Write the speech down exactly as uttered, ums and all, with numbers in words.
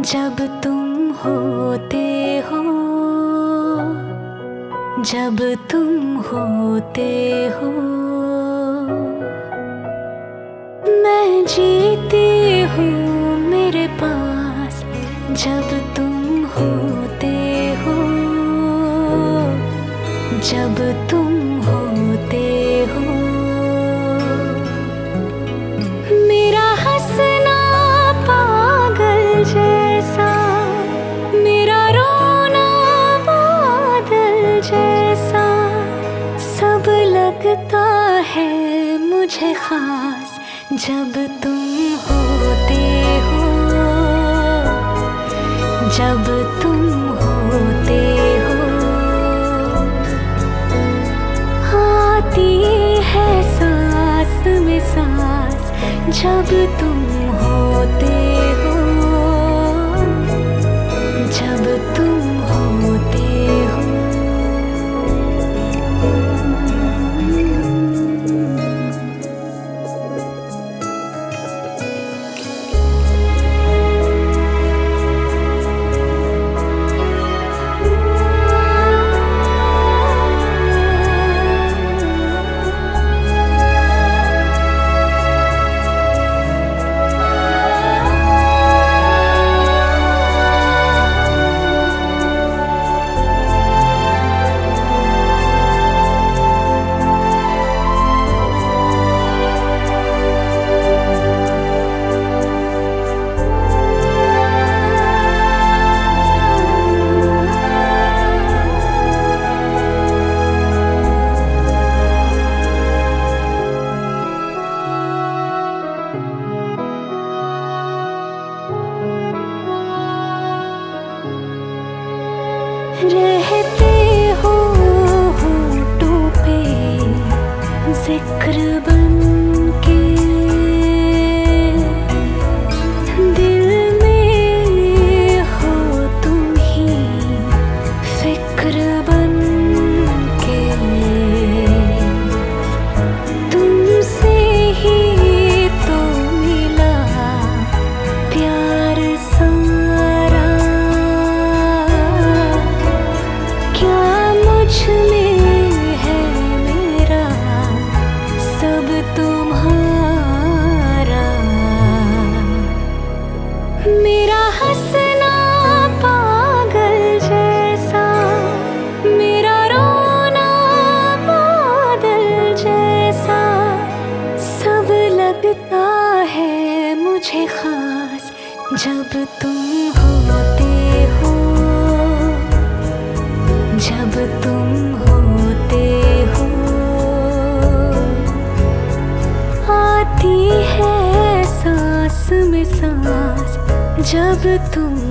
जब तुम होते हो, जब तुम होते हो, मैं जीती हूँ मेरे पास। जब तुम होते हो, जब तुम होते हो, मेरा हंसना पागल जैसा, मेरा रोना बादल जैसा, सब लगता है मुझे खास। जब तुम होते हो, जब तुम होते हो, आती है सांस में सांस। जब तुम होते हो, जब तुम होते हो, रहते हो होठों पे जिक्र बन के, दिल में हो तुम ही फिक्र बन के। तुमसे ही तो मिला प्यार सारा, क्या मुझ में है मेरा सब तुम्हारा। मेरा हंसना पागल जैसा, मेरा रोना बादल जैसा, सब लगता है मुझे खास। जब तुम होते हो, जब तुम होते हो, आती है सांस में सांस। जब तुम